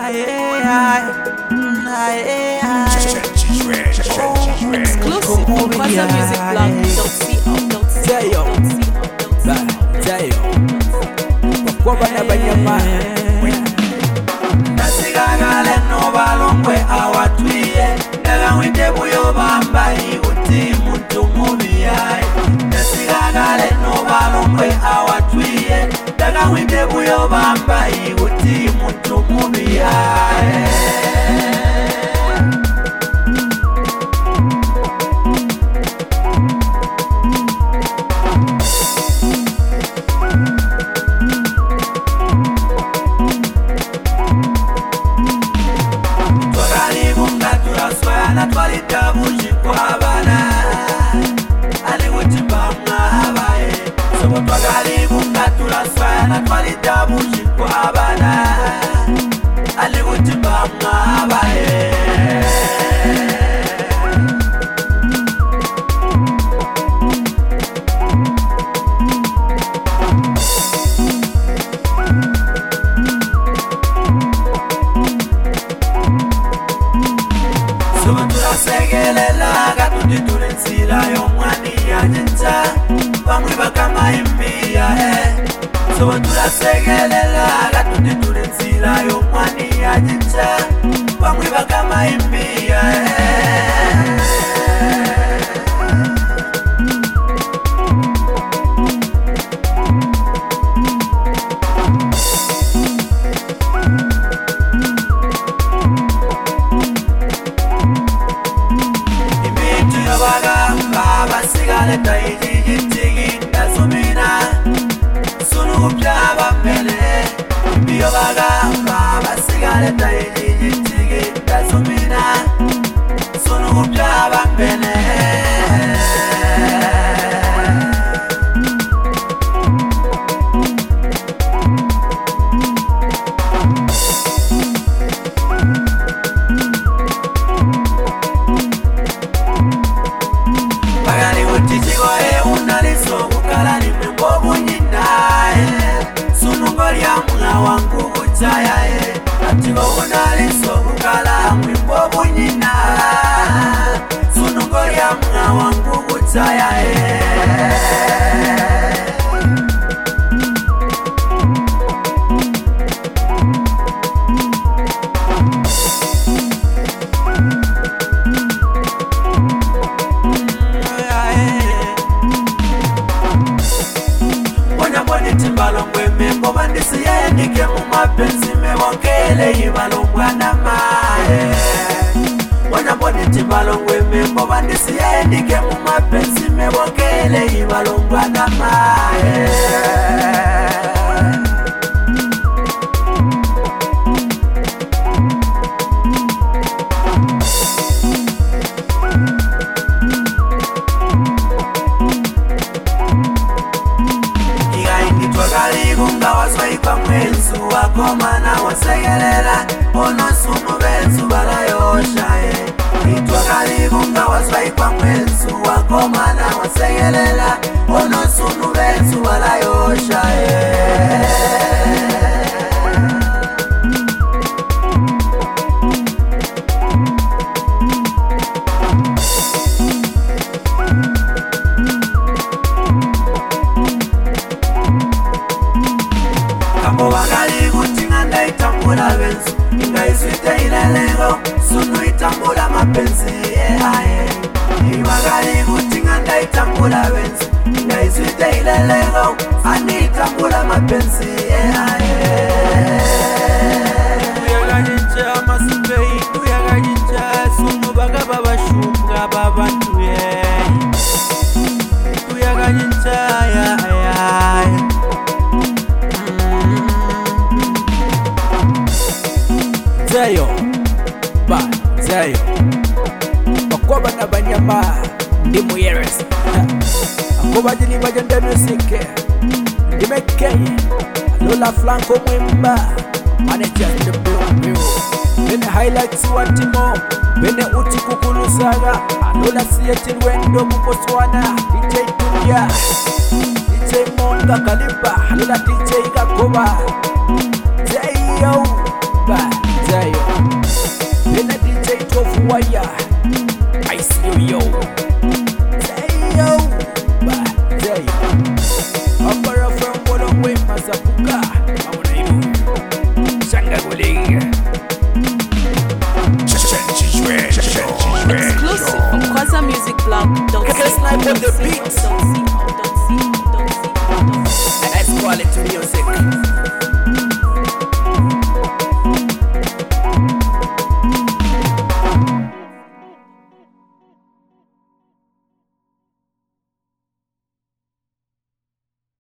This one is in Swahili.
Exclusive from Nasigagale no balongwe awatwiye Daga wite buyo bamba iguti muntu mubiyaye Nasigagale no balongwe awatwiye Daga wite buyo bamba iguti muntu mubiyaye Natwalita buji kwa bana Aliwuti bamna habaye Sobo twagalibu ngatula swaya Natwalita buji kwa bana Aliwuti bamna habaye Segelela gatuti tulensila yomwani ya jinta Pamwiba kama impia Soba tula segelela gatuti tulensila yomwani ya jinta Pamwiba kama impia Basigale taiji jitigi dasumina Sunu upjaba mele Biyo bagamba Basigale taiji jitigi dasumina Sunu upjaba mele Wangu kuchaya Atigo unaliso kukala mwimbo bunyina Sunungo ya mga wangu kuchaya Timbalongwe membo bandisi ya nike mumapenzi mewokele ibalongwa na mae Wanyamboni timbalongwe membo bandisi ya nike mumapenzi mewokele ibalongwa na mae Gunga waswaipa mwensu wakomana wasegelela Ono sumu bensu balayosha Itwa kaligunga waswaipa mwensu wakomana wasegelela Ono sumu bensu balayosha Itambula bensu, inga iswite ilelego Sunu itambula mapenzi Iwagali gutinganda itambula bensu, inga iswite ilelego Ani itambula mapenzi Tuyagajincha masipei, tuyagajincha Sunu bagaba bashunga babantu Tuyagajincha Zayo, ba, Zayo Akoba na banyama, ndi muyeres Akoba jini bajanda musike Ndi mekeye, Lola Flanco mwemba Manager in the blue Bene highlights wantimo Bene uti kukulusaga Lola siyetil wendo mukoswana DJ Tunya DJ Monga Kaliba Lola DJ Gakoba Zayo, ba, Zayo musicblog.co.za.